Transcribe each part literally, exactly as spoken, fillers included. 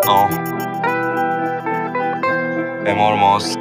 آه امار ماست.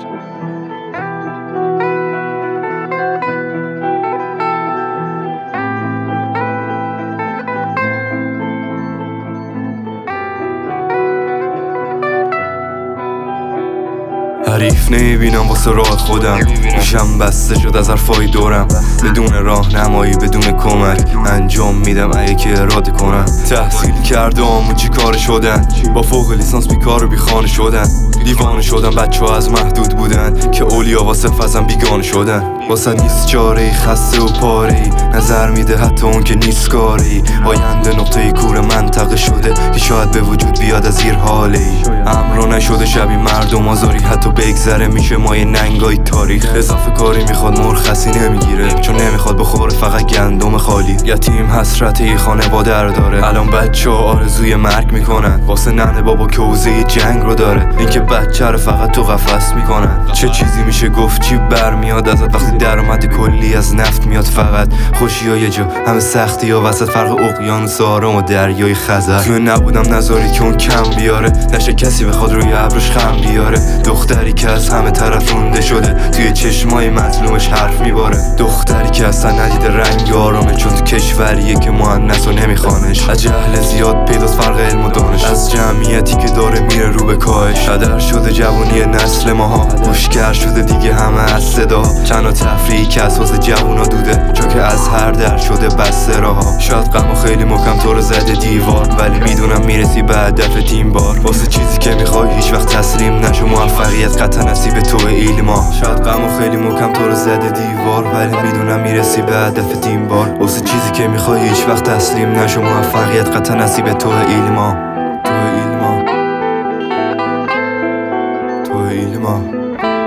حریف نمیبینم واسه راه خودم، میشم بسته شد از حرفای دورم. بدون راه نمایی بدون کمک انجام میدم اگه که اراده کنم. تحصیل کرده و چی کار شدن، با فوق لیسانس بیکار و بیخانه شدن. دیوانه شدن بچه ها از محدود بودن که اولیا واسه فزم بیگانه شدن. واسه نیست چاره ای، خسته و پاره ای، نظر میده حتی اون که نیست کاره ای. آینده نقطه کور منطقه شده که شاید به وجود بیاد از زیر حاله ای. امرو نشده شبیه مردم آزاری، حتی بگذره میشه مایه ننگای تاریخ. اضافه کاری میخواد مرخصی نمیگیره، چون نمیخواد بخوره فقط گندم خالی. یتیم حسرت یه خانواده رو داره، الان بچه ها آرزوی مرگ میکنن. واسه ننه بابا که حوزه جنگ رو داره، اینکه بچه رو فقط تو قفس میکنن. چه چیزی میشه گفت چی برمیاد ازت وقتی درآمد کلی از نفت میاد فقط. خوشی ها یه جا همه سختی ها وسط، فرق اقیانوس آرام و دریای خزر. توی نبودم نذاری که اون کم بیاره، نشه کسی بخواد روی ابروش خم بیاره. دختری که از همه طرف رونده شده، توی چشمای مظلومش حرف میباره. دختری که اصلا ندیده رنگ آرامه، چون تو کشوریه که مؤنث و نمیخوانش. از جهل زیاد پیداست فرق علم و دانش، از جمعیتی که داره میره رو به کاهش. هدر شده جوانی نسل ماها، خوشگر شده دیگه همه از صدا. چند تفریحی که اساس جوونا دوده، چون که از هر در شده بسته راها. شاید غم خیلی محکم تو رو زده دیوار، ولی میدونم میرسی به هدف تیم بار. واسه چیزی که میخوای هیچ وقت تسلیم نشو، موفقیت قطعا نصیب تو ایلما. شاید غم خیلی محکم تو رو زده دیوار، ولی میدونم میرسی به هدف تیم بار. واسه چیزی که میخوای هیچ وقت تسلیم نشو، موفقیت قطعا نصیب تو ایلما. تو ایلما تو ایلما